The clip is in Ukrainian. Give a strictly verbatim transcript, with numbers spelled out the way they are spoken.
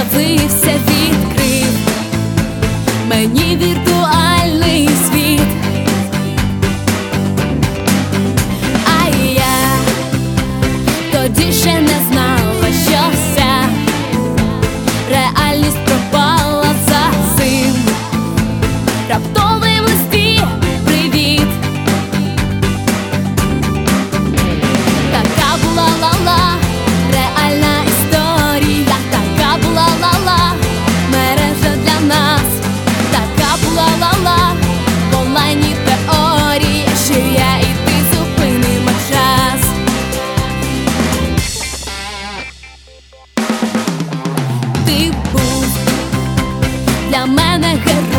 з'явився, відкрив мені віртуальний світ. А я тоді ще не знала, що вся реальність пропала за цим раптовим листі привіт. Така була ла-ла, реальна історія, така була ла-ла, мережа для нас, така була ла-ла, в онлайні теорія, що я і ти зупинимо час. Ти був для мене герой.